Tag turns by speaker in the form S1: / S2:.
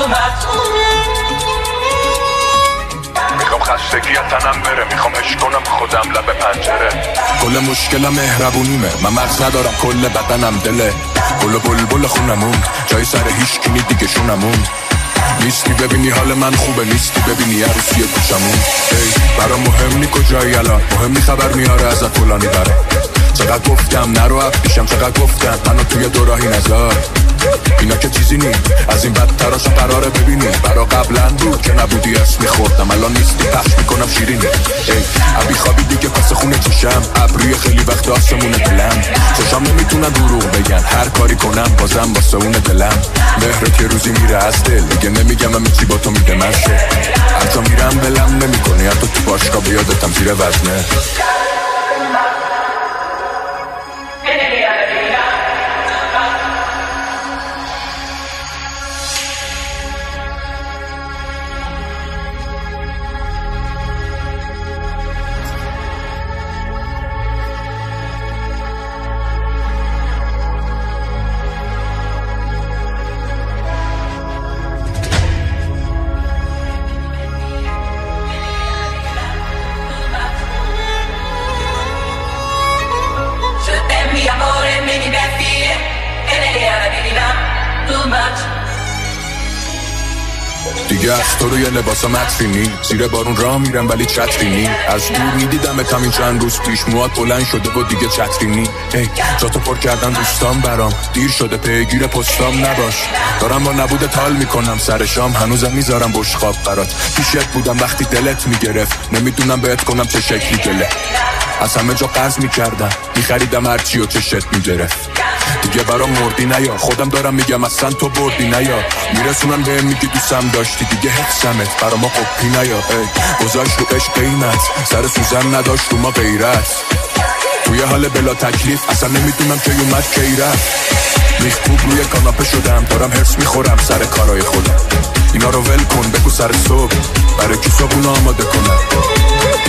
S1: میخوام خستگی تنم بره، میخوام عشق کنم خودم لب پنجره. کل مشکلم مهربونیمه، من مغز ندارم کل بدنم دله. گل و بلبل خونمون جای سر هیچ کی دیگه شونمون. نیستی ببینی حال من خوبه، نیستی ببینی عروسی کوچمون. برام مهم نی کجایی الان، مهم نی خبر میاره ازت فلانی بره. چقدر گفتم نرو پیشم، چقدر گفتم منو توی دوراهی نذار. اینا که چیزی نی، از این بدتراشو قراره ببینی. برا قبلا بود که نبودی اسم میخوردم، الان نیستی پخش میکنم شیرینی. ابی خوابی دیگه پس خونه چشم، ابروی خیلی وقت آسمونه دلم. چشام نمیتونن دروغ بگن، هر کاری کنم بازم واسه اون دلم. مهر که روزی میره از دل، دیگه نمیگم همه چی با تو میده مشه. هر جا میرم بلم نمیکنی، حتی تو باشگاه بیادتم زیر وزنه. دیگه از تو روی لباسا مدفینی، زیر بارون راه میرم ولی چترینی. از دور میدیدمت همین چند روز پیش، موات بلند شده و دیگه چترینی. جاتو پر کردن دوستان برام، دیر شده پیگیر پستام نباش. دارم با نبودت حال میکنم سر شام، هنوزم میذارم بشقاب برات. پیشت بودم وقتی دلت میگرفت، نمیدونم بهت کنم چه شکلی دله. از همه جا قرض میکردم، میخریدم هرچی و چشت میگرفت. دیگه برام مردی نیا، خودم دارم میگم اصلا تو بردی نیا. میرسونم بهم میگی دوستم داشتی، دیگه حفظمت برا ما قپی نیا. گذاشت رو عشق قیمت، سر سوزن نداشت رو ما غیرت. توی حال بلا تکلیف، اصلا نمیدونم که اومد کی رفت. میخکوب روی کاناپه شدم، دارم هرس میخورم سر کارای خودم. اینا رو ول کن بگو سر صبح، برای کی صبحونه آماده کنم.